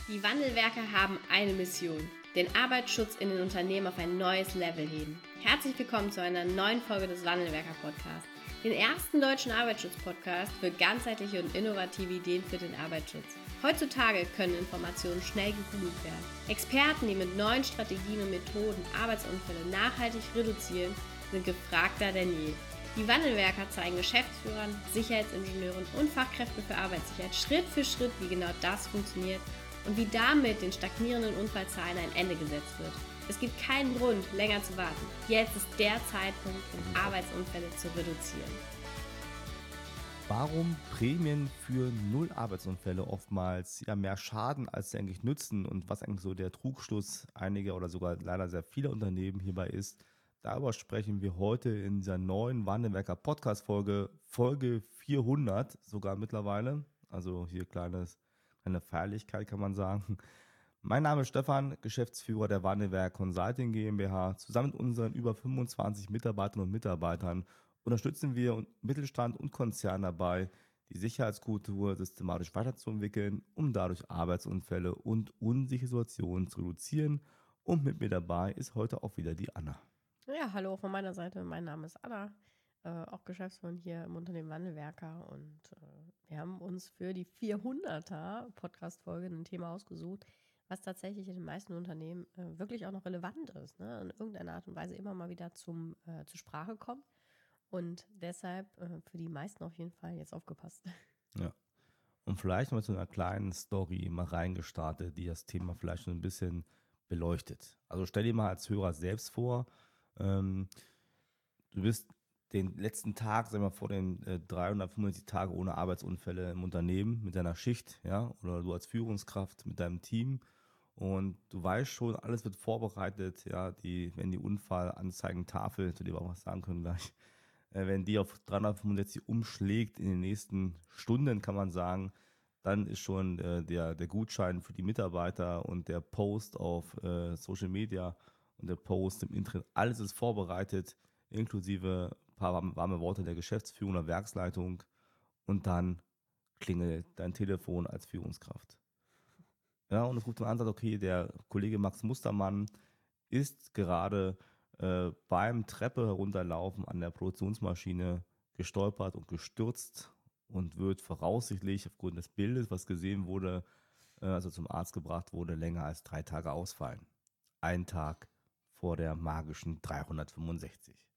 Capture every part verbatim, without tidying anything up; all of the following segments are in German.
Die Wandelwerker haben eine Mission: den Arbeitsschutz in den Unternehmen auf ein neues Level heben. Herzlich willkommen zu einer neuen Folge des Wandelwerker-Podcasts, den ersten deutschen Arbeitsschutz-Podcast für ganzheitliche und innovative Ideen für den Arbeitsschutz. Heutzutage können Informationen schnell gegoogelt werden. Experten, die mit neuen Strategien und Methoden Arbeitsunfälle nachhaltig reduzieren, sind gefragter denn je. Die Wandelwerker zeigen Geschäftsführern, Sicherheitsingenieuren und Fachkräften für Arbeitssicherheit Schritt für Schritt, wie genau das funktioniert und wie damit den stagnierenden Unfallzahlen ein Ende gesetzt wird. Es gibt keinen Grund, länger zu warten. Jetzt ist der Zeitpunkt, um Arbeitsunfälle zu reduzieren. Warum Prämien für Null Arbeitsunfälle oftmals ja mehr schaden, als sie eigentlich nützen, und was eigentlich so der Trugschluss einiger oder sogar leider sehr vieler Unternehmen hierbei ist, darüber sprechen wir heute in dieser neuen Wandelwerker Podcast-Folge, Folge vierhundert sogar mittlerweile. Also hier kleines, kleine Feierlichkeit kann man sagen. Mein Name ist Stefan, Geschäftsführer der Wandelwerk Consulting GmbH. Zusammen mit unseren über fünfundzwanzig Mitarbeitern und Mitarbeitern unterstützen wir Mittelstand und Konzerne dabei, die Sicherheitskultur systematisch weiterzuentwickeln, um dadurch Arbeitsunfälle und unsichere Situationen zu reduzieren. Und mit mir dabei ist heute auch wieder die Anna. Ja, hallo von meiner Seite. Mein Name ist Anna, äh, auch Geschäftsführerin hier im Unternehmen Wandelwerker. Und äh, wir haben uns für die vierhunderter Podcast-Folge ein Thema ausgesucht, was tatsächlich in den meisten Unternehmen äh, wirklich auch noch relevant ist, ne? In irgendeiner Art und Weise immer mal wieder zum, äh, zur Sprache kommt. Und deshalb äh, für die meisten auf jeden Fall jetzt aufgepasst. Ja. Und vielleicht mal zu einer kleinen Story mal reingestartet, die das Thema vielleicht schon ein bisschen beleuchtet. Also stell dir mal als Hörer selbst vor, ähm, du bist den letzten Tag, sagen wir mal, vor den äh, dreihundertfünfundsiebzig Tage ohne Arbeitsunfälle im Unternehmen mit deiner Schicht, ja, oder du als Führungskraft mit deinem Team, und du weißt schon, alles wird vorbereitet, ja, die, wenn die Unfallanzeigentafel, zu der wir auch was sagen können gleich, äh, wenn die auf dreihundertfünfundsechzig umschlägt in den nächsten Stunden, kann man sagen, dann ist schon äh, der, der Gutschein für die Mitarbeiter und der Post auf äh, Social Media und der Post im Internet, alles ist vorbereitet, inklusive ein paar warme, warme Worte der Geschäftsführung oder Werksleitung, und dann klingelt dein Telefon als Führungskraft. Ja, und es ruft dann an und sagt, okay, der Kollege Max Mustermann ist gerade äh, beim Treppe herunterlaufen an der Produktionsmaschine gestolpert und gestürzt und wird voraussichtlich aufgrund des Bildes, was gesehen wurde, äh, also zum Arzt gebracht wurde, länger als drei Tage ausfallen. Ein Tag vor der magischen dreihundertfünfundsechzig.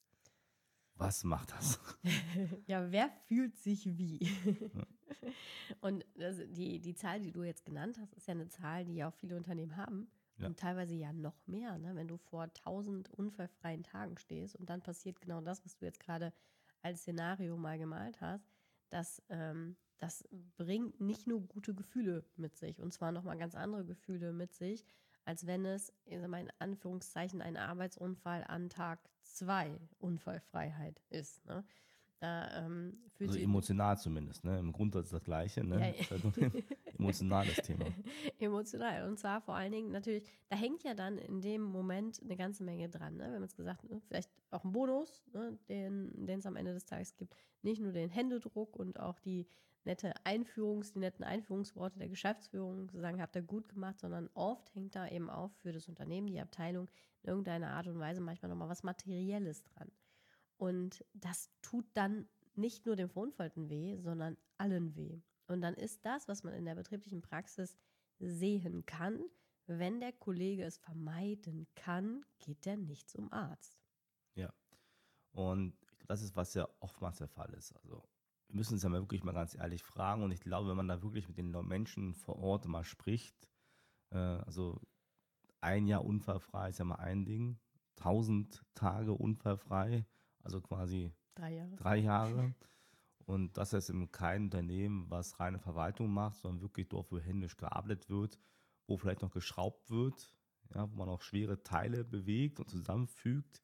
Was macht das? Ja, wer fühlt sich wie? Ja. Und das, die, die Zahl, die du jetzt genannt hast, ist ja eine Zahl, die ja auch viele Unternehmen haben. Ja. Und teilweise ja noch mehr, ne? Wenn du vor tausend unfallfreien Tagen stehst und dann passiert genau das, was du jetzt gerade als Szenario mal gemalt hast, das, ähm, das bringt nicht nur gute Gefühle mit sich, und zwar nochmal ganz andere Gefühle mit sich, als wenn es, ich sag mal in Anführungszeichen, ein Arbeitsunfall an Tag zwei Unfallfreiheit ist. Ne? Da, ähm, also emotional zumindest, ne? Im Grundsatz das Gleiche, ne? Ja. Das ist ein emotionales Thema. Emotional. Und zwar vor allen Dingen natürlich, da hängt ja dann in dem Moment eine ganze Menge dran. Ne? Wir haben jetzt gesagt, ne? Vielleicht auch ein Bonus, ne? den es am Ende des Tages gibt. Nicht nur den Händedruck und auch die nette Einführungs, die netten Einführungsworte der Geschäftsführung, zu sagen, habt ihr gut gemacht, sondern oft hängt da eben auch für das Unternehmen, die Abteilung in irgendeiner Art und Weise manchmal nochmal was Materielles dran. Und das tut dann nicht nur dem Verunfallten weh, sondern allen weh. Und dann ist das, was man in der betrieblichen Praxis sehen kann, wenn der Kollege es vermeiden kann, geht der nicht zum Arzt. Ja, und das ist, was ja oftmals der Fall ist. Also wir müssen uns ja mal wirklich mal ganz ehrlich fragen, und ich glaube, wenn man da wirklich mit den Menschen vor Ort mal spricht, äh, also ein Jahr unfallfrei ist ja mal ein Ding, tausend Tage unfallfrei, also quasi drei Jahre. Drei Jahre. Und das ist in keinem Unternehmen, was reine Verwaltung macht, sondern wirklich dort, wo händisch gearbeitet wird, wo vielleicht noch geschraubt wird, ja, wo man auch schwere Teile bewegt und zusammenfügt.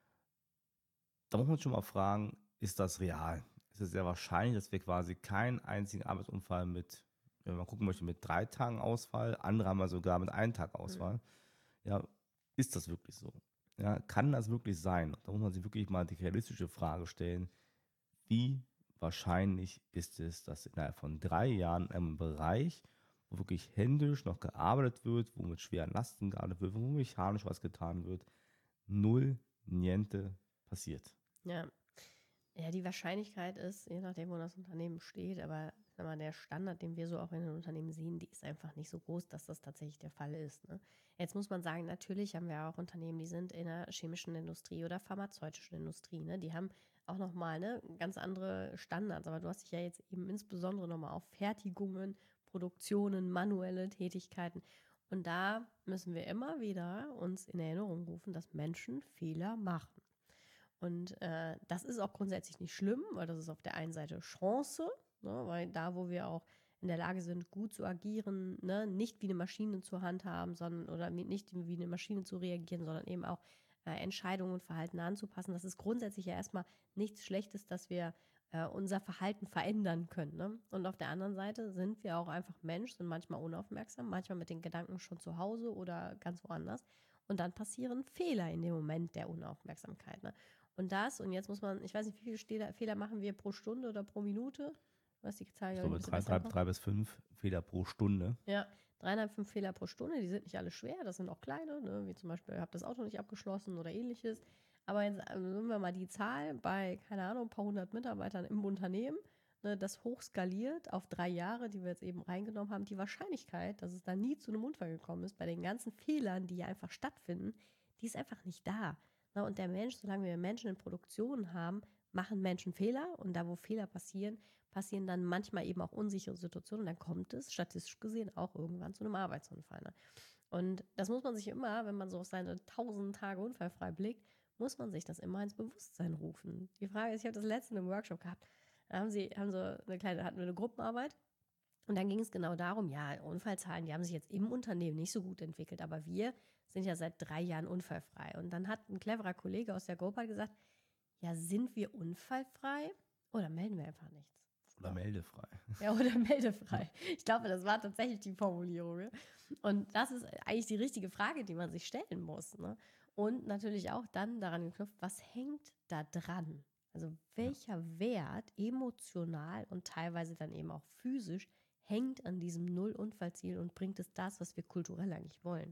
Da muss man schon mal fragen, ist das real? Es ist sehr wahrscheinlich, dass wir quasi keinen einzigen Arbeitsunfall mit, wenn man gucken möchte, mit drei Tagen Ausfall, andere haben wir sogar mit einem Tag Ausfall. Mhm. Ja, ist das wirklich so? Ja, kann das wirklich sein? Da muss man sich wirklich mal die realistische Frage stellen, wie wahrscheinlich ist es, dass innerhalb von drei Jahren in einem Bereich, wo wirklich händisch noch gearbeitet wird, wo mit schweren Lasten gearbeitet wird, wo mechanisch was getan wird, null, niente passiert. Ja. Ja, die Wahrscheinlichkeit ist, je nachdem, wo das Unternehmen steht, aber sag mal, der Standard, den wir so auch in den Unternehmen sehen, die ist einfach nicht so groß, dass das tatsächlich der Fall ist. Ne? Jetzt muss man sagen, natürlich haben wir auch Unternehmen, die sind in der chemischen Industrie oder pharmazeutischen Industrie. Ne? Die haben auch nochmal ne, ganz andere Standards. Aber du hast dich ja jetzt eben insbesondere nochmal auf Fertigungen, Produktionen, manuelle Tätigkeiten. Und da müssen wir immer wieder uns in Erinnerung rufen, dass Menschen Fehler machen. Und äh, das ist auch grundsätzlich nicht schlimm, weil das ist auf der einen Seite Chance, ne, weil da, wo wir auch in der Lage sind, gut zu agieren, ne, nicht wie eine Maschine zur Hand haben, sondern oder nicht wie eine Maschine zu reagieren, sondern eben auch äh, Entscheidungen und Verhalten anzupassen. Das ist grundsätzlich ja erstmal nichts Schlechtes, dass wir äh, unser Verhalten verändern können. Ne? Und auf der anderen Seite sind wir auch einfach Mensch, sind manchmal unaufmerksam, manchmal mit den Gedanken schon zu Hause oder ganz woanders. Und dann passieren Fehler in dem Moment der Unaufmerksamkeit. Ne? Und das, und jetzt muss man, ich weiß nicht, wie viele Fehler machen wir pro Stunde oder pro Minute? Was die Zahl Ich ja glaube, drei, drei, drei bis fünf Fehler pro Stunde. Ja, dreieinhalb, fünf Fehler pro Stunde, die sind nicht alle schwer, das sind auch kleine, ne? Wie zum Beispiel, ich habe das Auto nicht abgeschlossen oder ähnliches. Aber jetzt nehmen wir mal die Zahl bei, keine Ahnung, ein paar hundert Mitarbeitern im Unternehmen, ne, das hochskaliert auf drei Jahre, die wir jetzt eben reingenommen haben. Die Wahrscheinlichkeit, dass es da nie zu einem Unfall gekommen ist, bei den ganzen Fehlern, die ja einfach stattfinden, die ist einfach nicht da. Na, und der Mensch, solange wir Menschen in Produktion haben, machen Menschen Fehler. Und da, wo Fehler passieren, passieren dann manchmal eben auch unsichere Situationen. Und dann kommt es, statistisch gesehen, auch irgendwann zu einem Arbeitsunfall. Ne? Und das muss man sich immer, wenn man so auf seine tausend Tage unfallfrei blickt, muss man sich das immer ins Bewusstsein rufen. Die Frage ist, ich habe das letzte im Workshop gehabt, da haben sie, haben so eine kleine, hatten wir eine Gruppenarbeit. Und dann ging es genau darum, ja, Unfallzahlen, die haben sich jetzt im Unternehmen nicht so gut entwickelt, aber wir sind ja seit drei Jahren unfallfrei. Und dann hat ein cleverer Kollege aus der Gruppe gesagt, ja, sind wir unfallfrei oder melden wir einfach nichts? Oder meldefrei. Ja, oder meldefrei. Ich glaube, das war tatsächlich die Formulierung. Ne? Und das ist eigentlich die richtige Frage, die man sich stellen muss. Ne? Und natürlich auch dann daran geknüpft, was hängt da dran? Also welcher ja. Wert emotional und teilweise dann eben auch physisch hängt an diesem Null-Unfallziel und bringt es das, was wir kulturell eigentlich wollen?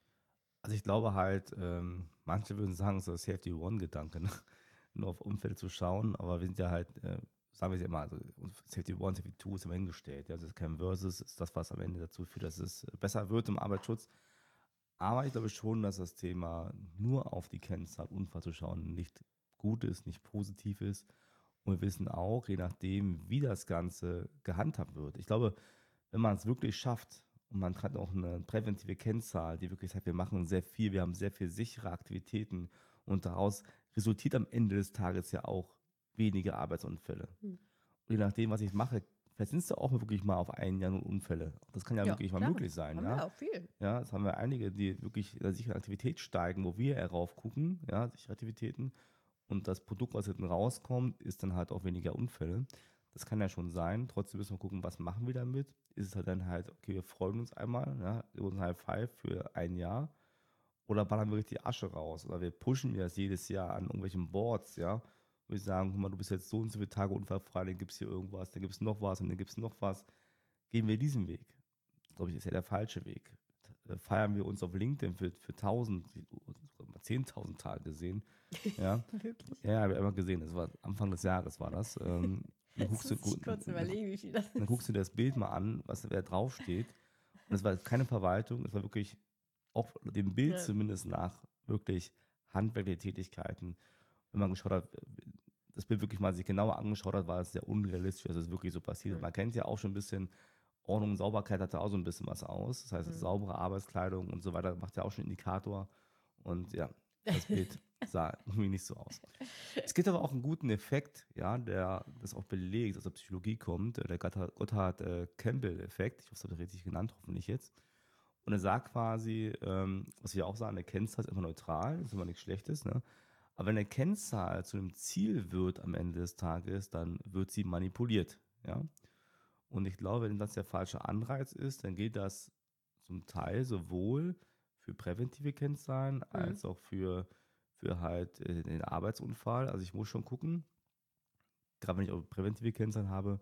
Also ich glaube halt, ähm, manche würden sagen, so Safety-One-Gedanke, ne? Nur auf Unfälle zu schauen, aber wir sind ja halt, äh, sagen wir es ja immer, also Safety One, Safety Two ist immer hingestellt. Ja? Das ist kein Versus, ist das, was am Ende dazu führt, dass es besser wird im Arbeitsschutz. Aber ich glaube schon, dass das Thema nur auf die Kennzahl Unfall zu schauen nicht gut ist, nicht positiv ist. Und wir wissen auch, je nachdem, wie das Ganze gehandhabt wird. Ich glaube, wenn man es wirklich schafft und man hat auch eine präventive Kennzahl, die wirklich sagt, wir machen sehr viel, wir haben sehr viel sichere Aktivitäten und daraus resultiert am Ende des Tages ja auch weniger Arbeitsunfälle. Hm. Und je nachdem, was ich mache, vielleicht sind es auch wirklich mal auf ein Jahr nur Unfälle. Das kann ja, ja wirklich mal klar. möglich sein. Haben ja? wir auch viel. Ja, das haben wir einige, die wirklich in der sicheren Aktivität steigen, wo wir darauf gucken, ja, sichere Aktivitäten. Und das Produkt, was hinten rauskommt, ist dann halt auch weniger Unfälle. Das kann ja schon sein. Trotzdem müssen wir gucken, was machen wir damit. Ist es halt dann halt, okay, wir freuen uns einmal, ja, über ein High Five für ein Jahr. Oder ballern wir richtig Asche raus? Oder wir pushen das jedes Jahr an irgendwelchen Boards, ja. Wo wir sagen, guck mal, du bist jetzt so und so viele Tage unfallfrei, dann gibt es hier irgendwas, dann gibt es noch was und dann gibt es noch was. Gehen wir diesen Weg? Glaube ich, ist ja der falsche Weg. Feiern wir uns auf LinkedIn für, für tausend, zehntausend Tage gesehen. Ja, wirklich? Ja, habe ich einmal gesehen. Das war Anfang des Jahres war das. Ähm, dann guckst, das du, kurz dann, überlegen, wie viel das dann guckst du dir das Bild mal an, was da draufsteht. Und es war keine Verwaltung, es war wirklich auch dem Bild ja. zumindest nach wirklich handwerkliche Tätigkeiten. Wenn man geschaut hat, das Bild wirklich mal sich genauer angeschaut hat, war es sehr unrealistisch, dass es wirklich so passiert. Ja. Man kennt ja auch schon ein bisschen, Ordnung und Sauberkeit hat da auch so ein bisschen was aus. Das heißt, mhm. saubere Arbeitskleidung und so weiter macht ja auch schon einen Indikator. Und ja, das Bild sah irgendwie nicht so aus. Es gibt aber auch einen guten Effekt, ja, der das auch belegt, aus der Psychologie kommt, der Gotthard-Campbell-Effekt. Ich hoffe, das habe ich richtig genannt, hoffentlich jetzt. Und er sagt quasi, ähm, was wir auch sagen, eine Kennzahl ist immer neutral, das ist immer nichts Schlechtes, ne? Aber wenn eine Kennzahl zu einem Ziel wird am Ende des Tages, dann wird sie manipuliert, ja. Und ich glaube, wenn das der falsche Anreiz ist, dann geht das zum Teil sowohl für präventive Kennzahlen mhm. als auch für, für halt den Arbeitsunfall. Also ich muss schon gucken, gerade wenn ich auch präventive Kennzahlen habe,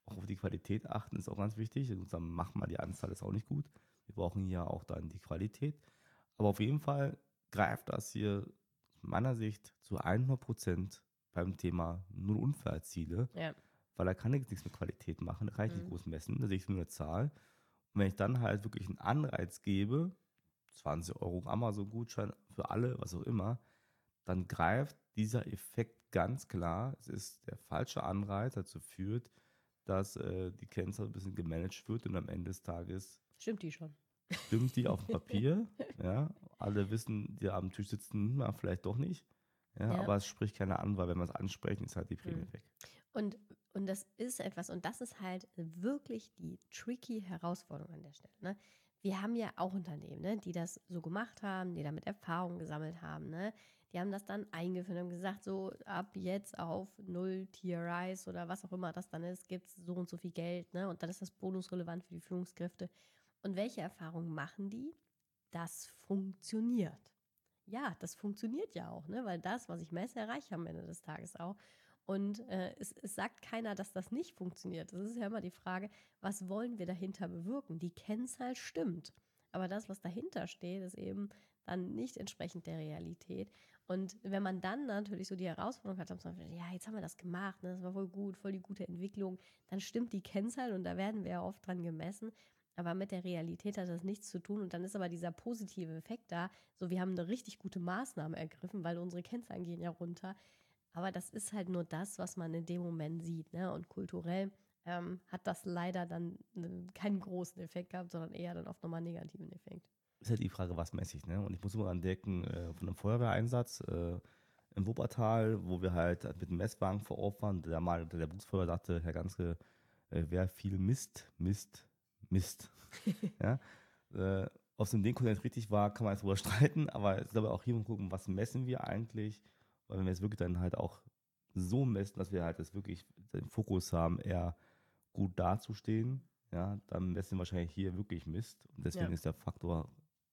auch auf die Qualität achten, ist auch ganz wichtig. Und dann machen wir die Anzahl, ist auch nicht gut. Wir brauchen hier auch dann die Qualität. Aber auf jeden Fall greift das hier aus meiner Sicht zu hundert Prozent beim Thema Null-Unfallziele, Ja. weil da kann ich nichts mit Qualität machen, da kann ich nicht Mhm. groß messen, da sehe ich nur eine Zahl. Und wenn ich dann halt wirklich einen Anreiz gebe, zwanzig Euro Amazon-Gutschein für alle, was auch immer, dann greift dieser Effekt ganz klar. Es ist der falsche Anreiz, dazu führt, dass äh, die Kennzahl ein bisschen gemanagt wird und am Ende des Tages Stimmt die schon? stimmt die auf dem Papier. Ja, alle wissen, die am Tisch sitzen, na, vielleicht doch nicht. Ja, Ja. aber es spricht keiner an, weil wenn wir es ansprechen, ist halt die Prämie Mhm. weg. Und, und das ist etwas, und das ist halt wirklich die tricky Herausforderung an der Stelle. Ne? Wir haben ja auch Unternehmen, ne, die das so gemacht haben, die damit Erfahrungen gesammelt haben. Ne? Die haben das dann eingeführt und haben gesagt, so ab jetzt auf null T R Is oder was auch immer das dann ist, gibt es so und so viel Geld. Ne? Und dann ist das bonusrelevant für die Führungskräfte. Und welche Erfahrungen machen die? Das funktioniert. Ja, das funktioniert ja auch, ne? Weil das, was ich messe, erreiche ich am Ende des Tages auch. Und äh, es, es sagt keiner, dass das nicht funktioniert. Das ist ja immer die Frage, was wollen wir dahinter bewirken? Die Kennzahl stimmt. Aber das, was dahinter steht, ist eben dann nicht entsprechend der Realität. Und wenn man dann natürlich so die Herausforderung hat, dann ja, jetzt haben wir das gemacht, ne? Das war voll gut, voll die gute Entwicklung, dann stimmt die Kennzahl und da werden wir ja oft dran gemessen. Aber mit der Realität hat das nichts zu tun. Und dann ist aber dieser positive Effekt da, so wir haben eine richtig gute Maßnahme ergriffen, weil unsere Kennzahlen gehen ja runter. Aber das ist halt nur das, was man in dem Moment sieht. Ne? Und kulturell ähm, hat das leider dann äh, keinen großen Effekt gehabt, sondern eher dann oft nochmal einen negativen Effekt. Ist halt die Frage, was messe ich, ne? Und ich muss immer an denken, äh, von einem Feuerwehreinsatz äh, im Wuppertal, wo wir halt mit einem Messwagen vor Ort waren. Der mal der Berufsfeuerwehr sagte, Herr Ganske, äh, wer viel misst, misst, misst. Ja? Äh, ob es in dem Kontext richtig war, kann man jetzt drüber streiten, aber es ist aber auch hier mal gucken, was messen wir eigentlich, weil wenn wir es wirklich dann halt auch so messen, dass wir halt das wirklich den Fokus haben, eher gut dazustehen, ja, dann messen wir wahrscheinlich hier wirklich Mist und deswegen Ja. ist der Faktor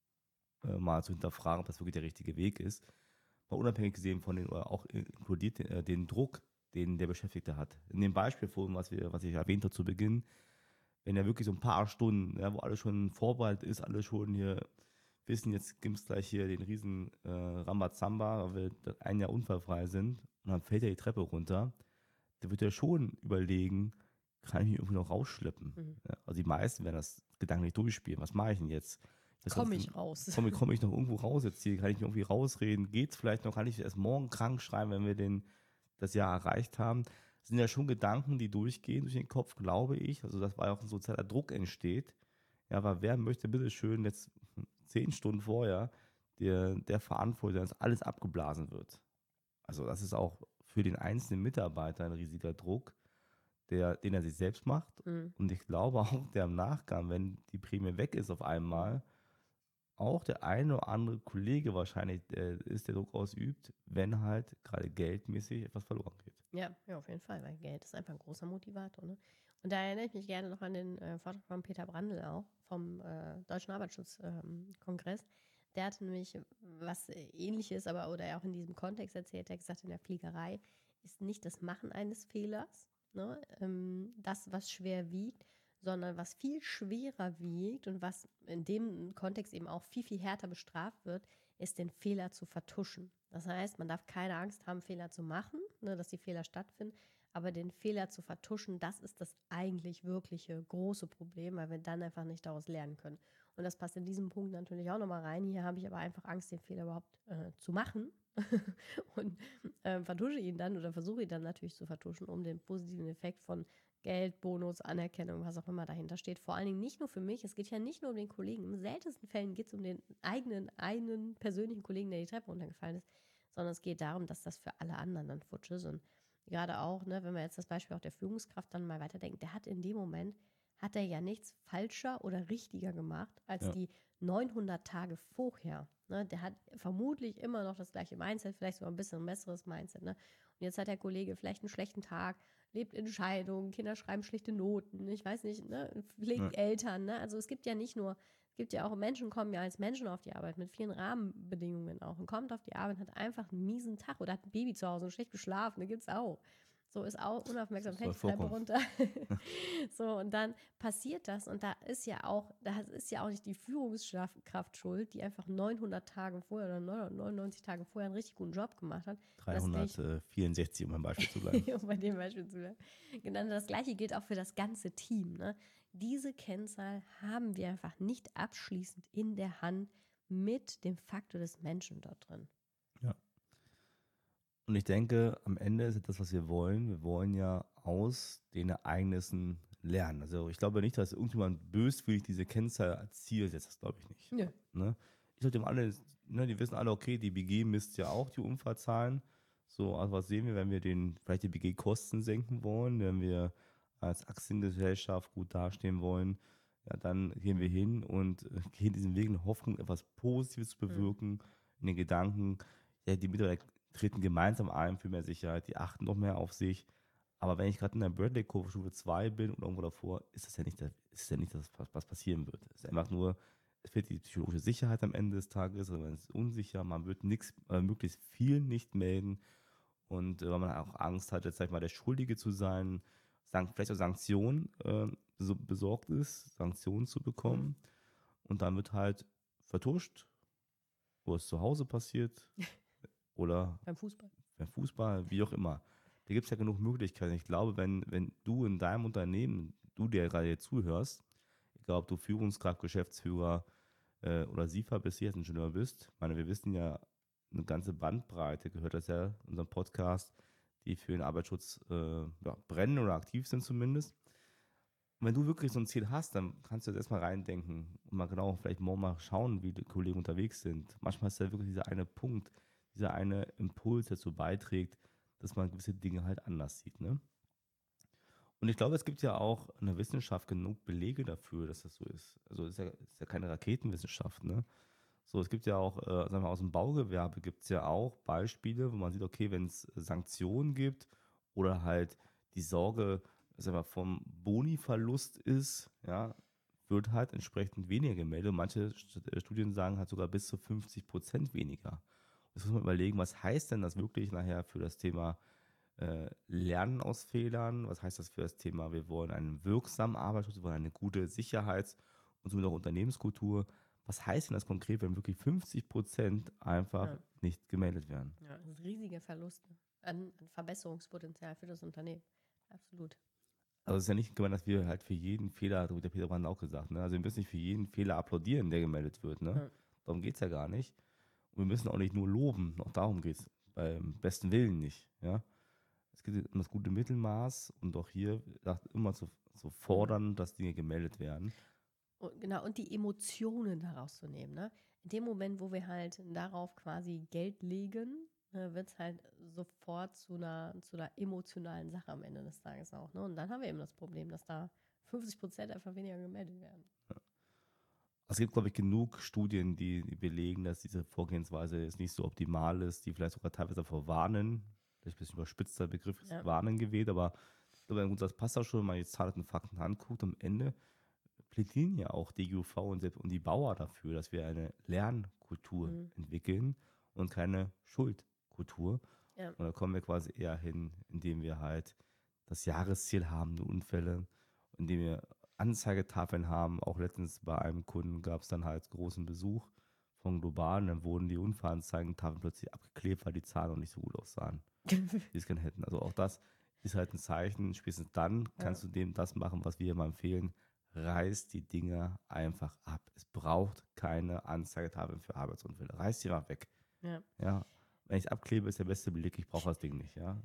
äh, mal zu hinterfragen, ob das wirklich der richtige Weg ist, mal unabhängig gesehen von den, oder auch inkludiert äh, den Druck, den der Beschäftigte hat. In dem Beispiel vorhin, was, wir, was ich erwähnt habe zu Beginn, wenn er wirklich so ein paar Stunden, ja, wo alles schon vorbereitet ist, alle schon hier wissen, jetzt gibt es gleich hier den riesen äh, Rambazamba, weil wir ein Jahr unfallfrei sind und dann fällt er die Treppe runter, der wird ja schon überlegen, kann ich mich irgendwie noch rausschleppen? Mhm. Ja, also die meisten werden das gedanklich durchspielen. Was mache ich denn jetzt? Komme ich raus. Komme komm ich noch irgendwo raus jetzt hier? Kann ich mich irgendwie rausreden? Geht's vielleicht noch? Kann ich erst morgen krank schreiben, wenn wir den, das Jahr erreicht haben? Das sind ja schon Gedanken, die durchgehen durch den Kopf, glaube ich. Also, dass weil auch ein sozialer Druck entsteht. Ja, aber wer möchte bitte schön jetzt zehn Stunden vorher der, der Verantwortliche, dass alles abgeblasen wird? Also, das ist auch für den einzelnen Mitarbeiter ein riesiger Druck, der, den er sich selbst macht. Mhm. Und ich glaube auch, der im Nachgang, wenn die Prämie weg ist auf einmal, auch der eine oder andere Kollege wahrscheinlich äh, ist, der Druck ausübt, wenn halt gerade geldmäßig etwas verloren geht. Ja, ja, auf jeden Fall, weil Geld ist einfach ein großer Motivator. Ne? Und da erinnere ich mich gerne noch an den äh, Vortrag von Peter Brandl auch, vom äh, Deutschen Arbeitsschutzkongress. Ähm, der hatte nämlich was Ähnliches, aber oder auch in diesem Kontext erzählt, er hat gesagt, in der Fliegerei ist nicht das Machen eines Fehlers, ne, ähm, das, was schwer wiegt, sondern was viel schwerer wiegt und was in dem Kontext eben auch viel, viel härter bestraft wird, ist den Fehler zu vertuschen. Das heißt, man darf keine Angst haben, Fehler zu machen, ne, dass die Fehler stattfinden, aber den Fehler zu vertuschen, das ist das eigentlich wirkliche große Problem, weil wir dann einfach nicht daraus lernen können. Und das passt in diesem Punkt natürlich auch nochmal rein. Hier habe ich aber einfach Angst, den Fehler überhaupt äh, zu machen und äh, vertusche ihn dann oder versuche ihn dann natürlich zu vertuschen, um den positiven Effekt von Geld, Bonus, Anerkennung, was auch immer dahinter steht. Vor allen Dingen nicht nur für mich, es geht ja nicht nur um den Kollegen. In seltensten Fällen geht es um den eigenen, einen persönlichen Kollegen, der die Treppe runtergefallen ist, sondern es geht darum, dass das für alle anderen dann futsch ist. Und gerade auch, ne, wenn wir jetzt das Beispiel auch der Führungskraft dann mal weiterdenken, der hat in dem Moment, hat er ja nichts falscher oder richtiger gemacht als Ja. die neunhundert Tage vorher. Ne? Der hat vermutlich immer noch das gleiche Mindset, vielleicht sogar ein bisschen ein besseres Mindset. Ne? Und jetzt hat der Kollege vielleicht einen schlechten Tag, lebt in Scheidung, Kinder schreiben schlechte Noten, ich weiß nicht, ne, pflegt Ja. Eltern, ne? Also es gibt ja nicht nur, es gibt ja auch Menschen, kommen ja als Menschen auf die Arbeit mit vielen Rahmenbedingungen auch und kommt auf die Arbeit und hat einfach einen miesen Tag oder hat ein Baby zu Hause und schlecht geschlafen, da gibt es auch. So ist auch soll Unaufmerksamkeitstreppe vorkommen. runter. So, und dann passiert das und da ist ja auch, das ist ja auch nicht die Führungskraft schuld, die einfach neunhundert Tage vorher oder neunhundertneunundneunzig Tage vorher einen richtig guten Job gemacht hat. Das gleich, dreihundertvierundsechzig, um ein Beispiel zu bleiben. um bei dem Beispiel zu bleiben. Genau, das Gleiche gilt auch für das ganze Team. Ne? Diese Kennzahl haben wir einfach nicht abschließend in der Hand mit dem Faktor des Menschen dort drin. Ja. Und ich denke, am Ende ist das, was wir wollen. Wir wollen ja aus den Ereignissen lernen. Also ich glaube nicht, dass irgendjemand böswillig diese Kennzahl als Ziel setzt. Das glaube ich nicht. Nö. Ne? Ich glaube, die haben alle, ne, die wissen alle, okay, die B G misst ja auch die Unfallzahlen. So, also was sehen wir, wenn wir den, vielleicht die B G-Kosten senken wollen, wenn wir als Aktiengesellschaft gut dastehen wollen, ja, dann gehen wir hin und äh, gehen diesen Weg in Hoffnung, etwas Positives zu bewirken, mhm. in den Gedanken, ja, die Mitarbeiter treten gemeinsam ein für mehr Sicherheit, die achten noch mehr auf sich. Aber wenn ich gerade in der Bradley-Kurve Stufe zwei bin oder irgendwo davor, ist das ja nicht, ist das ja nicht das, was passieren wird. Es ist einfach nur, es fehlt die psychologische Sicherheit am Ende des Tages, also man ist unsicher, man wird nichts, äh, möglichst viel nicht melden und äh, weil man auch Angst hat, jetzt sag ich mal, der Schuldige zu sein, sagen, vielleicht auch Sanktionen äh, so besorgt ist, Sanktionen zu bekommen mhm. und dann wird halt vertuscht, wo es zu Hause passiert oder beim Fußball. Beim Fußball, wie auch immer. Da gibt es ja genug Möglichkeiten. Ich glaube, wenn, wenn du in deinem Unternehmen, du der gerade hier zuhörst, egal ob du Führungskraft, Geschäftsführer äh, oder S I F A bist, jetzt Ingenieur bist, ich meine, wir wissen ja, eine ganze Bandbreite gehört das ja in unserem Podcast, die für den Arbeitsschutz äh, ja, brennen oder aktiv sind zumindest. Und wenn du wirklich so ein Ziel hast, dann kannst du jetzt erstmal reindenken und mal genau vielleicht morgen mal schauen, wie die Kollegen unterwegs sind. Manchmal ist ja wirklich dieser eine Punkt, dieser eine Impuls dazu beiträgt, dass man gewisse Dinge halt anders sieht. Ne? Und ich glaube, es gibt ja auch in der Wissenschaft genug Belege dafür, dass das so ist. Also es ist ja, ist ja keine Raketenwissenschaft. Ne? So, es gibt ja auch, äh, sagen wir mal, aus dem Baugewerbe gibt es ja auch Beispiele, wo man sieht, okay, wenn es Sanktionen gibt oder halt die Sorge, sagen wir, vom Boni-Verlust ist, ja, wird halt entsprechend weniger gemeldet. Manche Studien sagen halt sogar bis zu fünfzig Prozent weniger. Jetzt muss man überlegen, was heißt denn das wirklich nachher für das Thema äh, Lernen aus Fehlern? Was heißt das für das Thema, wir wollen einen wirksamen Arbeitsschutz, wir wollen eine gute Sicherheits- und somit auch Unternehmenskultur. Was heißt denn das konkret, wenn wirklich fünfzig Prozent einfach ja. nicht gemeldet werden? Ja, das sind riesige Verluste an, an Verbesserungspotenzial für das Unternehmen. Absolut. Also es ist ja nicht gemeint, dass wir halt für jeden Fehler, so wie der Peter Brand auch gesagt, ne? Also wir müssen nicht für jeden Fehler applaudieren, der gemeldet wird. Ne? Ja. Darum geht es ja gar nicht. Und wir müssen auch nicht nur loben, auch darum geht es beim besten Willen nicht. Ja? Es geht um das gute Mittelmaß und auch hier immer zu, zu fordern, dass Dinge gemeldet werden. Und, genau, und die Emotionen daraus zu nehmen. Ne? In dem Moment, wo wir halt darauf quasi Geld legen, ne, wird es halt sofort zu einer, zu einer emotionalen Sache am Ende des Tages auch. Ne? Und dann haben wir eben das Problem, dass da fünfzig Prozent einfach weniger gemeldet werden. Ja. Es gibt, glaube ich, genug Studien, die belegen, dass diese Vorgehensweise jetzt nicht so optimal ist, die vielleicht sogar teilweise davor warnen. Vielleicht ein bisschen überspitzter Begriff ist ja. warnen gewählt, aber ich glaube, gut, das passt auch schon, wenn man jetzt Zahlen und Fakten anguckt. Am Ende plädieren ja auch die G U V und, und die Bauer dafür, dass wir eine Lernkultur mhm. entwickeln und keine Schuldkultur. Ja. Und da kommen wir quasi eher hin, indem wir halt das Jahresziel haben, die Unfälle, indem wir Anzeigetafeln haben. Auch letztens bei einem Kunden gab es dann halt großen Besuch von Global und dann wurden die Unfallanzeigentafeln plötzlich abgeklebt, weil die Zahlen noch nicht so gut aussahen, wie es gerne hätten. Also auch das ist halt ein Zeichen. Spätestens dann kannst ja. du dem das machen, was wir immer empfehlen. Reiß die Dinger einfach ab. Es braucht keine Anzeigetafeln für Arbeitsunfälle. Reiß die mal weg. Ja. ja. Wenn ich es abklebe, ist der beste Beleg, ich brauche das Ding nicht, ja.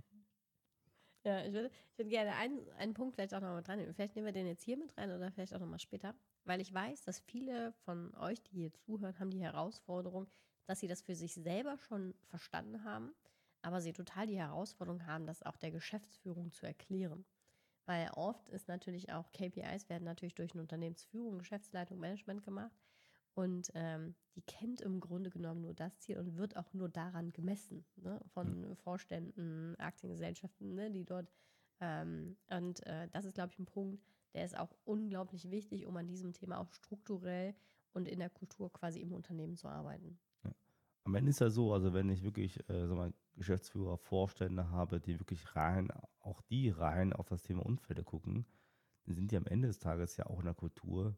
Ja, ich würde, ich würde gerne einen, einen Punkt vielleicht auch noch mal dran nehmen. Vielleicht nehmen wir den jetzt hier mit rein oder vielleicht auch noch mal später. Weil ich weiß, dass viele von euch, die hier zuhören, haben die Herausforderung, dass sie das für sich selber schon verstanden haben, aber sie total die Herausforderung haben, das auch der Geschäftsführung zu erklären. Weil oft ist natürlich auch K P Is werden natürlich durch eine Unternehmensführung, Geschäftsleitung, Management gemacht und ähm, die kennt im Grunde genommen nur das Ziel und wird auch nur daran gemessen, ne? Von mhm. Vorständen, Aktiengesellschaften, ne? Die dort ähm, und äh, das ist, glaube ich, ein Punkt, der ist auch unglaublich wichtig, um an diesem Thema auch strukturell und in der Kultur quasi im Unternehmen zu arbeiten. Ja. Am Ende ist ja so, also wenn ich wirklich äh, sag mal, Geschäftsführer, Vorstände habe, die wirklich rein, auch die rein auf das Thema Unfälle gucken, dann sind die am Ende des Tages ja auch in der Kultur,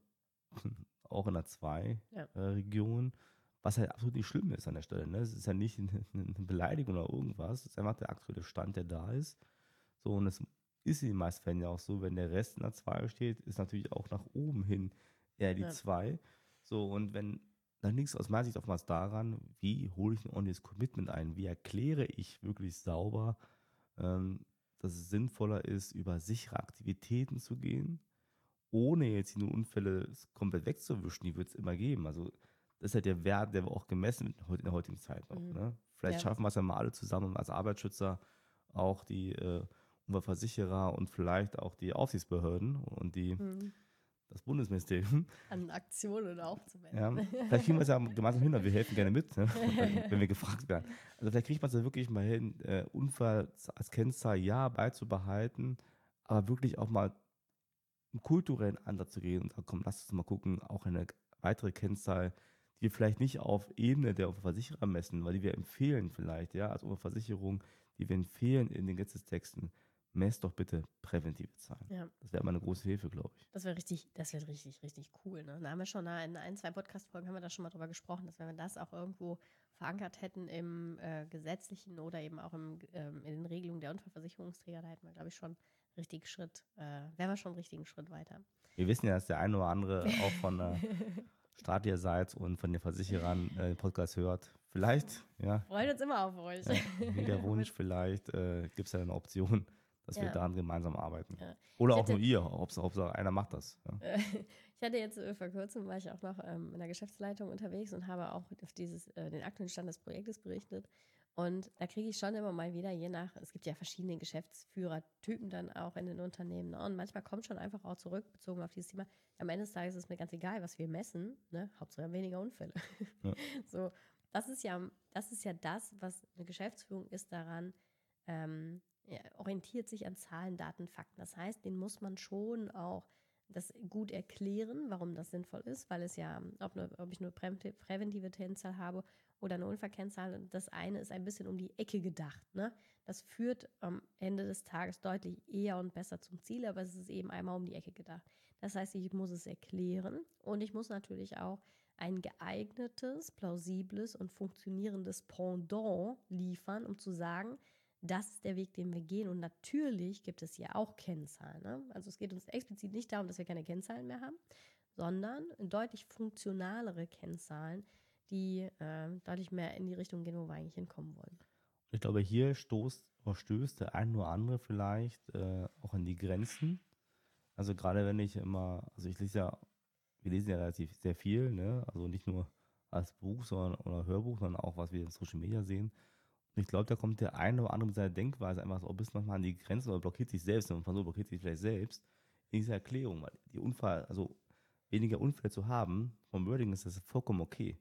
auch in der Ja. zwei-Region, was halt absolut nicht schlimm ist an der Stelle. Ne? Es ist ja nicht eine, eine Beleidigung oder irgendwas, es ist einfach der aktuelle Stand, der da ist. So, und es ist in den meisten Fällen ja auch so, wenn der Rest in der zwei steht, ist natürlich auch nach oben hin eher die Ja. zwei. So, und wenn, dann liegt es aus meiner Sicht oftmals daran, wie hole ich ein ordentliches Commitment ein? Wie erkläre ich wirklich sauber, ähm, dass es sinnvoller ist, über sichere Aktivitäten zu gehen, ohne jetzt die Unfälle komplett wegzuwischen, die wird es immer geben. Also das ist halt der Wert, der auch gemessen wird in der heutigen Zeit noch. Mhm. Ne? Vielleicht Ja. schaffen wir es ja mal alle zusammen als Arbeitsschützer, auch die äh, Umweltversicherer und vielleicht auch die Aufsichtsbehörden und die, Mhm. das Bundesministerium. An Aktionen aufzuwenden. Ja, vielleicht kriegen wir es ja gemeinsam hin, wir helfen gerne mit, ne? wenn, wenn wir gefragt werden. Also vielleicht kriegt man es ja wirklich mal hin, äh, Unfall als Kennzahl ja beizubehalten, aber wirklich auch mal einen kulturellen Ansatz zu gehen und sagen, komm, lass uns mal gucken, auch eine weitere Kennzahl, die wir vielleicht nicht auf Ebene der Versicherer messen, weil die wir empfehlen vielleicht, ja, als Versicherung, die wir empfehlen in den Gesetzestexten, messt doch bitte präventive Zahlen. Ja. Das wäre mal eine große Hilfe, glaube ich. Das wäre richtig, das wäre richtig, richtig cool. Ne? Da haben wir schon in ein, zwei Podcast-Folgen haben wir da schon mal drüber gesprochen, dass wenn wir das auch irgendwo verankert hätten im äh, gesetzlichen oder eben auch im, ähm, in den Regelungen der Unfallversicherungsträger, da hätten wir, glaube ich, schon einen richtigen Schritt, äh, wären wir schon einen richtigen Schritt weiter. Wir wissen ja, dass der eine oder andere auch von der staatlicherseits und von den Versicherern äh, den Podcast hört. Vielleicht, ja. Freuen uns immer auf euch. Ja, wie der Wunsch, vielleicht äh, gibt es ja eine Option, dass Ja. wir daran gemeinsam arbeiten. Ja. Oder Ich auch hätte- nur ihr, Hauptsache, Hauptsache einer macht das. Ja. Ich hatte jetzt äh, vor kurzem, war ich auch noch ähm, in der Geschäftsleitung unterwegs und habe auch auf dieses, äh, den aktuellen Stand des Projektes berichtet. Und da kriege ich schon immer mal wieder, je nach, es gibt ja verschiedene Geschäftsführertypen dann auch in den Unternehmen. Ne? Und manchmal kommt schon einfach auch zurück, bezogen auf dieses Thema, am Ende des Tages ist es mir ganz egal, was wir messen, ne? Hauptsache weniger Unfälle. Ja. So, das ist ja, das ist ja das, was eine Geschäftsführung ist daran, ähm, ja, orientiert sich an Zahlen, Daten, Fakten. Das heißt, den muss man schon auch das gut erklären, warum das sinnvoll ist, weil es ja, ob, nur, ob ich nur prä- präventive Kennzahl habe oder eine Unfallkennzahl, das eine ist ein bisschen um die Ecke gedacht. Ne? Das führt am Ende des Tages deutlich eher und besser zum Ziel, aber es ist eben einmal um die Ecke gedacht. Das heißt, ich muss es erklären und ich muss natürlich auch ein geeignetes, plausibles und funktionierendes Pendant liefern, um zu sagen, das ist der Weg, den wir gehen. Und natürlich gibt es ja auch Kennzahlen. Ne? Also es geht uns explizit nicht darum, dass wir keine Kennzahlen mehr haben, sondern deutlich funktionalere Kennzahlen, die äh, deutlich mehr in die Richtung gehen, wo wir eigentlich hinkommen wollen. Ich glaube, hier stoßt, stößt der ein oder andere vielleicht äh, auch an die Grenzen. Also gerade wenn ich immer, also ich lese ja, wir lesen ja relativ sehr viel, ne? Also nicht nur als Buch sondern, oder Hörbuch, sondern auch, was wir in Social Media sehen. Und ich glaube, da kommt der eine oder andere mit seiner Denkweise einfach so ein bisschen manchmal an die Grenzen oder blockiert sich selbst, und von so blockiert sich vielleicht selbst in dieser Erklärung, weil die Unfall, also weniger Unfälle zu haben, vom Wording ist das vollkommen okay.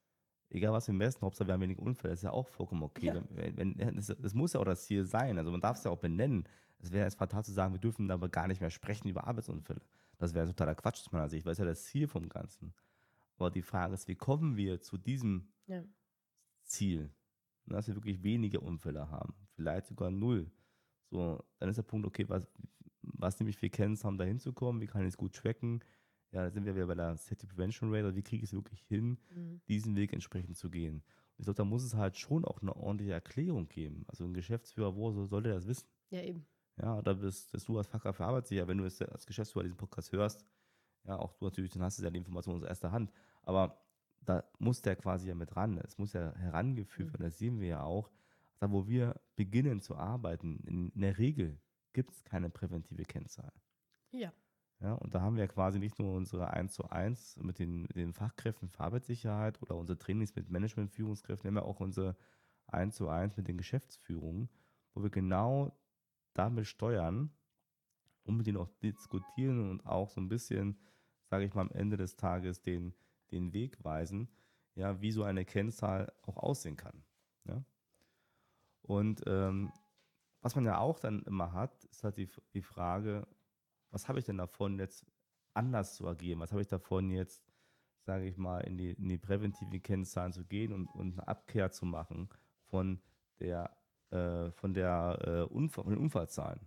Egal was wir messen, Hauptsache wir haben weniger Unfälle, das ist ja auch vollkommen okay. Ja. Wenn, wenn, das, das muss ja auch das Ziel sein, also man darf es ja auch benennen. Es wäre jetzt fatal zu sagen, wir dürfen aber gar nicht mehr sprechen über Arbeitsunfälle. Das wäre totaler Quatsch aus meiner Sicht, weil es ja das Ziel vom Ganzen. Aber die Frage ist, wie kommen wir zu diesem Ja. Ziel? Dass wir wirklich weniger Unfälle haben, vielleicht sogar null. So, dann ist der Punkt, okay, was, was nehme ich für Kennzahlen, da hinzukommen, wie kann ich es gut tracken? Ja, da sind wir wieder bei der Safety Prevention Rate, also wie kriege ich es wirklich hin, Mhm. diesen Weg entsprechend zu gehen? Und ich glaube, da muss es halt schon auch eine ordentliche Erklärung geben. Also ein Geschäftsführer, wo so soll der das wissen? Ja, eben. Ja, da bist, bist du als Fachkraft für Arbeitssicherheit, wenn du jetzt als Geschäftsführer diesen Podcast hörst, ja, auch du natürlich, dann hast du ja die Information aus erster Hand, aber da muss der quasi ja mit ran, es muss ja herangeführt Mhm. werden, das sehen wir ja auch, da wo wir beginnen zu arbeiten, in, in der Regel gibt es keine präventive Kennzahl. Ja. Ja, und da haben wir ja quasi nicht nur unsere eins zu eins mit den, mit den Fachkräften für Arbeitssicherheit oder unsere Trainings mit Management-Führungskräften, wir haben ja auch unsere eins zu eins mit den Geschäftsführungen, wo wir genau damit steuern und mit denen auch diskutieren und auch so ein bisschen, sage ich mal, am Ende des Tages den, den Weg weisen, ja, wie so eine Kennzahl auch aussehen kann. Ja? Und ähm, was man ja auch dann immer hat, ist halt die, die Frage, was habe ich denn davon jetzt anders zu agieren? Was habe ich davon jetzt, sage ich mal, in die, in die präventiven Kennzahlen zu gehen und, und eine Abkehr zu machen von der, äh, von der äh, Unfall, von den Unfallzahlen?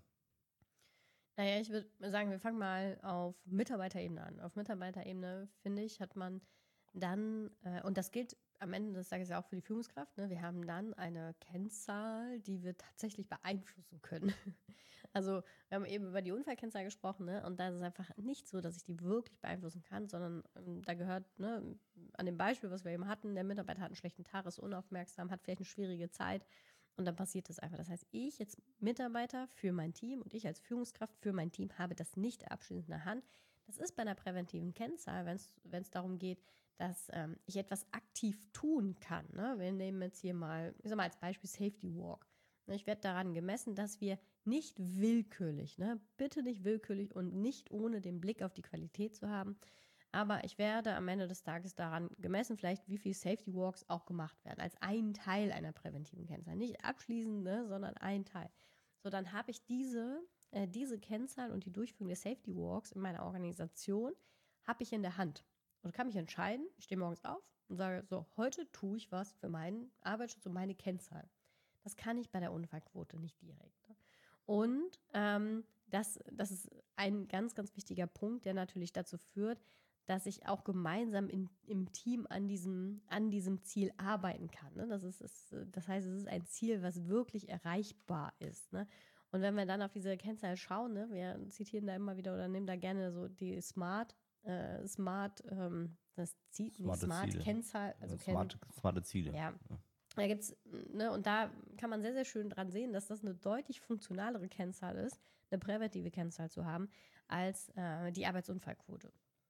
Naja, ich würde sagen, wir fangen mal auf Mitarbeiterebene an. Auf Mitarbeiterebene, finde ich, hat man dann, äh, und das gilt am Ende des Tages ja auch für die Führungskraft, ne? Wir haben dann eine Kennzahl, die wir tatsächlich beeinflussen können. Also wir haben eben über die Unfallkennzahl gesprochen, ne? Und da ist es einfach nicht so, dass ich die wirklich beeinflussen kann, sondern ähm, da gehört, ne, an dem Beispiel, was wir eben hatten, der Mitarbeiter hat einen schlechten Tag, ist unaufmerksam, hat vielleicht eine schwierige Zeit. Und dann passiert das einfach. Das heißt, ich als Mitarbeiter für mein Team und ich als Führungskraft für mein Team habe das nicht abschließend in der Hand. Das ist bei einer präventiven Kennzahl, wenn es darum geht, dass ähm, ich etwas aktiv tun kann. Ne? Wir nehmen jetzt hier mal, ich sag mal als Beispiel Safety Walk. Ne? Ich werde daran gemessen, dass wir nicht willkürlich, ne? Bitte nicht willkürlich und nicht ohne den Blick auf die Qualität zu haben, aber ich werde am Ende des Tages daran gemessen, vielleicht wie viele Safety Walks auch gemacht werden, als ein Teil einer präventiven Kennzahl. Nicht abschließend, ne, sondern ein Teil. So, dann habe ich diese, äh, diese Kennzahl und die Durchführung der Safety Walks in meiner Organisation, habe ich in der Hand. Und kann mich entscheiden, ich stehe morgens auf und sage, so, heute tue ich was für meinen Arbeitsschutz und meine Kennzahl. Das kann ich bei der Unfallquote nicht direkt. Ne? Und ähm, das, das ist ein ganz, ganz wichtiger Punkt, der natürlich dazu führt, dass ich auch gemeinsam in, im Team an diesem, an diesem Ziel arbeiten kann. Ne? Das ist, ist, das heißt, es ist ein Ziel, was wirklich erreichbar ist. Ne? Und wenn wir dann auf diese Kennzahl schauen, ne, wir zitieren da immer wieder oder nehmen da gerne so die Smart, äh, Smart, ähm, das Ziel, nee, Smart Kennzahl, also smarte, smarte Ziele. Ja. Da gibt's, ne, und da kann man sehr, sehr schön dran sehen, dass das eine deutlich funktionalere Kennzahl ist, eine präventive Kennzahl zu haben, als äh, die Arbeitsunfallquote.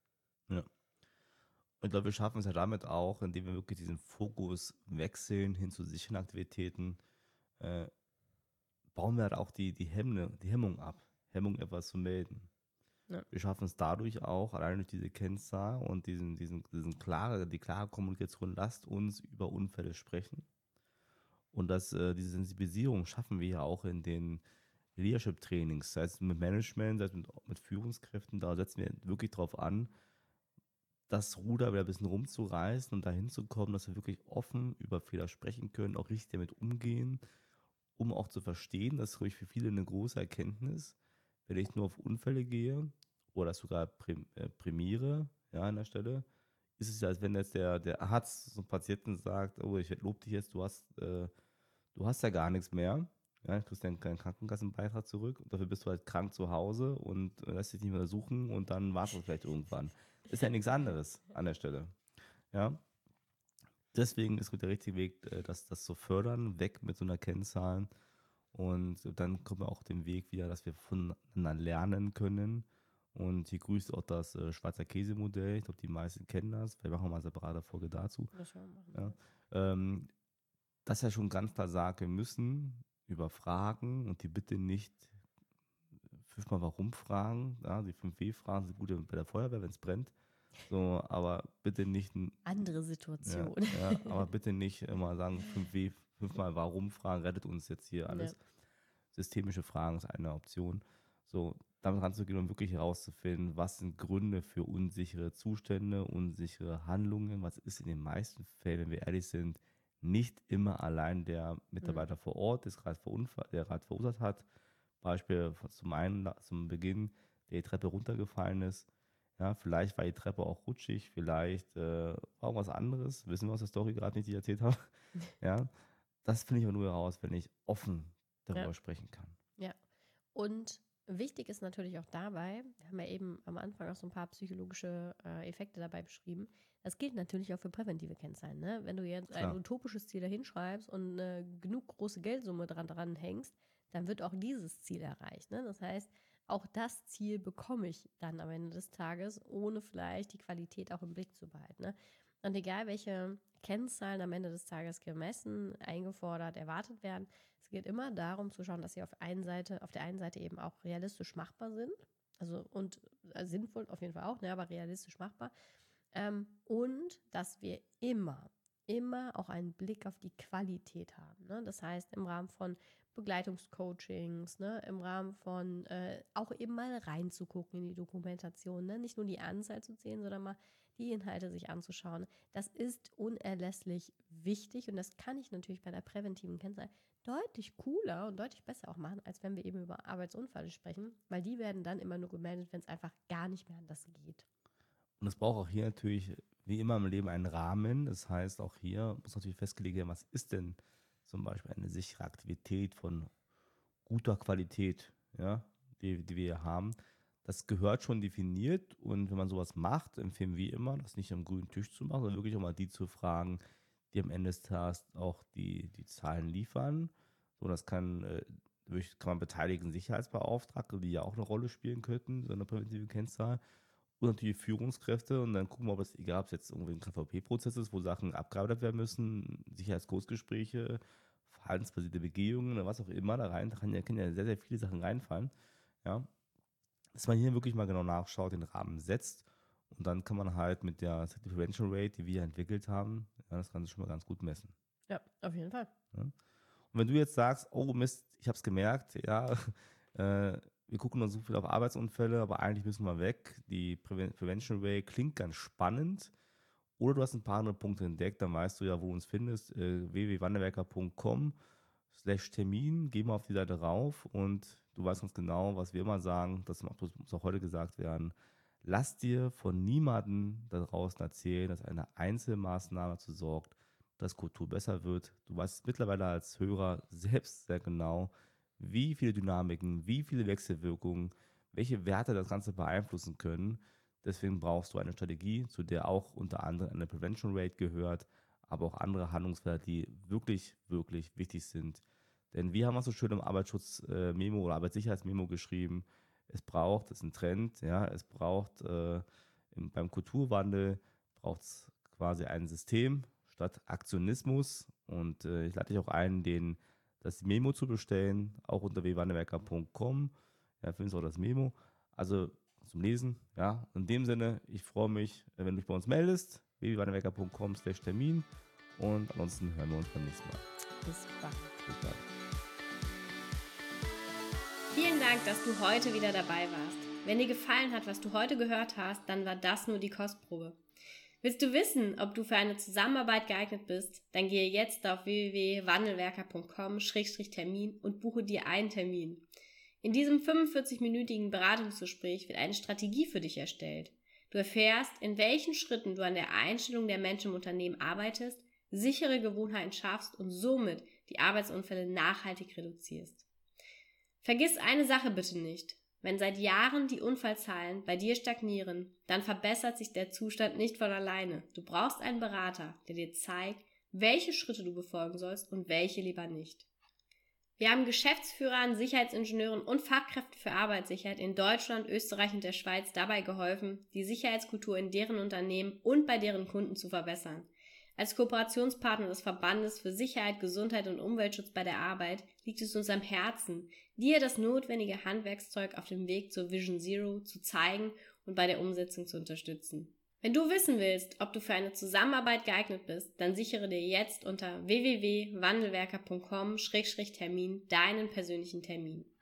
Ja. Ich glaube, wir schaffen es ja damit auch, indem wir wirklich diesen Fokus wechseln hin zu sicheren Aktivitäten, äh, bauen wir halt auch die, die, Hemmne, die Hemmung ab, Hemmung etwas zu melden. Ja. Wir schaffen es dadurch auch, allein durch diese Kennzahl und diesen, diesen, diesen klare, die klare Kommunikation, lasst uns über Unfälle sprechen. Und das, äh, diese Sensibilisierung schaffen wir ja auch in den Leadership-Trainings, sei es mit Management, sei es mit, mit Führungskräften, da setzen wir wirklich drauf an, das Ruder wieder ein bisschen rumzureißen und dahin zu kommen, dass wir wirklich offen über Fehler sprechen können, auch richtig damit umgehen, um auch zu verstehen, das ist, glaube ich, für viele eine große Erkenntnis, wenn ich nur auf Unfälle gehe oder sogar präm, äh, prämiere, ja, an der Stelle, ist es ja, als wenn jetzt der, der Arzt zum Patienten sagt, oh, ich lobe dich jetzt, du hast, äh, du hast ja gar nichts mehr, ja, du kriegst ja keinen Krankenkassenbeitrag zurück, und dafür bist du halt krank zu Hause und lässt dich nicht mehr suchen und dann warst du vielleicht irgendwann. Ist ja nichts anderes an der Stelle. Ja. Deswegen ist der richtige Weg, das, das zu fördern, weg mit so einer Kennzahl. Und dann kommen wir auch den Weg wieder, dass wir voneinander lernen können. Und hier grüßt auch das äh, Schweizer Käsemodell. Ich glaube, die meisten kennen das. Vielleicht machen wir mal eine separate Folge dazu. Das ja. ähm, dass er schon ganz klar sagt, wir müssen über Fragen und die Bitte nicht fünfmal warum fragen. Ja, die fünf W-Fragen sind gut bei der Feuerwehr, wenn es brennt. So, aber bitte nicht. Andere Situation. Ja, ja, aber bitte nicht immer sagen, fünf W, fünfmal warum fragen, rettet uns jetzt hier alles. Ja. Systemische Fragen ist eine Option. So, damit ranzugehen und wirklich herauszufinden, was sind Gründe für unsichere Zustände, unsichere Handlungen, was ist in den meisten Fällen, wenn wir ehrlich sind, nicht immer allein der Mitarbeiter mhm. vor Ort, der gerade verunfall, der gerade verursacht hat. Beispiel zum einen zum Beginn, der die Treppe runtergefallen ist. Ja, vielleicht war die Treppe auch rutschig, vielleicht äh, war auch was anderes. Wissen wir aus der Story gerade nicht, die ich erzählt habe. Ja, das finde ich aber nur heraus, wenn ich offen darüber ja. sprechen kann. Ja, und wichtig ist natürlich auch dabei, wir haben ja eben am Anfang auch so ein paar psychologische äh, Effekte dabei beschrieben, das gilt natürlich auch für präventive Kennzahlen. Ne? Wenn du jetzt Klar. ein utopisches Ziel dahinschreibst und eine genug große Geldsumme dran, dran hängst, dann wird auch dieses Ziel erreicht. Ne? Das heißt, auch das Ziel bekomme ich dann am Ende des Tages, ohne vielleicht die Qualität auch im Blick zu behalten. Ne? Und egal, welche Kennzahlen am Ende des Tages gemessen, eingefordert, erwartet werden, es geht immer darum zu schauen, dass sie auf, einen Seite, auf der einen Seite eben auch realistisch machbar sind. Also und äh, sinnvoll auf jeden Fall auch, ne, aber realistisch machbar. Ähm, und dass wir immer, immer auch einen Blick auf die Qualität haben. Ne? Das heißt, im Rahmen von Begleitungscoachings, ne, im Rahmen von äh, auch eben mal reinzugucken in die Dokumentation, ne, nicht nur die Anzahl zu zählen, sondern mal die Inhalte sich anzuschauen. Das ist unerlässlich wichtig und das kann ich natürlich bei der präventiven Kennzahl deutlich cooler und deutlich besser auch machen, als wenn wir eben über Arbeitsunfälle sprechen, weil die werden dann immer nur gemeldet, wenn es einfach gar nicht mehr anders geht. Und es braucht auch hier natürlich, wie immer im Leben, einen Rahmen. Das heißt, auch hier muss natürlich festgelegt werden, was ist denn zum Beispiel eine sichere Aktivität von guter Qualität, ja, die, die wir hier haben. Das gehört schon definiert und wenn man sowas macht, empfehlen wir immer, das nicht am grünen Tisch zu machen, sondern wirklich auch mal die zu fragen, die am Ende des Tages auch die, die Zahlen liefern. So, das kann, äh, wirklich kann man beteiligen Sicherheitsbeauftragte, die ja auch eine Rolle spielen könnten, so eine präventive Kennzahl. Und natürlich Führungskräfte und dann gucken wir, ob es, egal ob es jetzt irgendwie ein K V P-Prozess ist, wo Sachen abgearbeitet werden müssen, Sicherheitskursgespräche, verhaltensbasierte Begehungen oder was auch immer da rein, da kann ja, können ja sehr, sehr viele Sachen reinfallen, ja, dass man hier wirklich mal genau nachschaut, den Rahmen setzt und dann kann man halt mit der Safety Prevention Rate, die wir entwickelt haben, ja, das Ganze schon mal ganz gut messen. Ja, auf jeden Fall. Ja. Und wenn du jetzt sagst, oh Mist, ich habe es gemerkt, ja, äh, wir gucken uns so viel auf Arbeitsunfälle, aber eigentlich müssen wir weg. Die Prevention Rate klingt ganz spannend. Oder du hast ein paar andere Punkte entdeckt, dann weißt du ja, wo du uns findest. Äh, w w w punkt wandelwerker punkt com slash Termin. Geh mal auf die Seite rauf und du weißt ganz genau, was wir immer sagen. Das muss auch heute gesagt werden. Lass dir von niemandem da draußen erzählen, dass eine Einzelmaßnahme dazu sorgt, dass Kultur besser wird. Du weißt mittlerweile als Hörer selbst sehr genau, wie viele Dynamiken, wie viele Wechselwirkungen, welche Werte das Ganze beeinflussen können. Deswegen brauchst du eine Strategie, zu der auch unter anderem eine Prevention Rate gehört, aber auch andere Handlungsfelder, die wirklich, wirklich wichtig sind. Denn wir haben was so schön im Arbeitsschutz-Memo oder Arbeitssicherheitsmemo geschrieben. Es braucht, das ist ein Trend, ja, es braucht äh, im, beim Kulturwandel braucht es quasi ein System statt Aktionismus. Und äh, ich lade dich auch ein, den, das Memo zu bestellen, auch unter w w w punkt wandelwerker punkt com. Ja, findest du auch das Memo. Also zum Lesen, ja. In dem Sinne, ich freue mich, wenn du dich bei uns meldest. w w w punkt wandelwerker punkt com slash Termin. Und ansonsten hören wir uns beim nächsten Mal. Bis bald. Bis bald. Vielen Dank, dass du heute wieder dabei warst. Wenn dir gefallen hat, was du heute gehört hast, dann war das nur die Kostprobe. Willst du wissen, ob du für eine Zusammenarbeit geeignet bist? Dann gehe jetzt auf w w w punkt wandelwerker punkt com slash Termin und buche dir einen Termin. In diesem fünfundvierzig-minütigen Beratungsgespräch wird eine Strategie für dich erstellt. Du erfährst, in welchen Schritten du an der Einstellung der Menschen im Unternehmen arbeitest, sichere Gewohnheiten schaffst und somit die Arbeitsunfälle nachhaltig reduzierst. Vergiss eine Sache bitte nicht. Wenn seit Jahren die Unfallzahlen bei dir stagnieren, dann verbessert sich der Zustand nicht von alleine. Du brauchst einen Berater, der dir zeigt, welche Schritte du befolgen sollst und welche lieber nicht. Wir haben Geschäftsführern, Sicherheitsingenieuren und Fachkräften für Arbeitssicherheit in Deutschland, Österreich und der Schweiz dabei geholfen, die Sicherheitskultur in deren Unternehmen und bei deren Kunden zu verbessern. Als Kooperationspartner des Verbandes für Sicherheit, Gesundheit und Umweltschutz bei der Arbeit liegt es uns am Herzen, dir das notwendige Handwerkszeug auf dem Weg zur Vision Zero zu zeigen und bei der Umsetzung zu unterstützen. Wenn du wissen willst, ob du für eine Zusammenarbeit geeignet bist, dann sichere dir jetzt unter w w w punkt wandelwerker punkt com slash Termin deinen persönlichen Termin.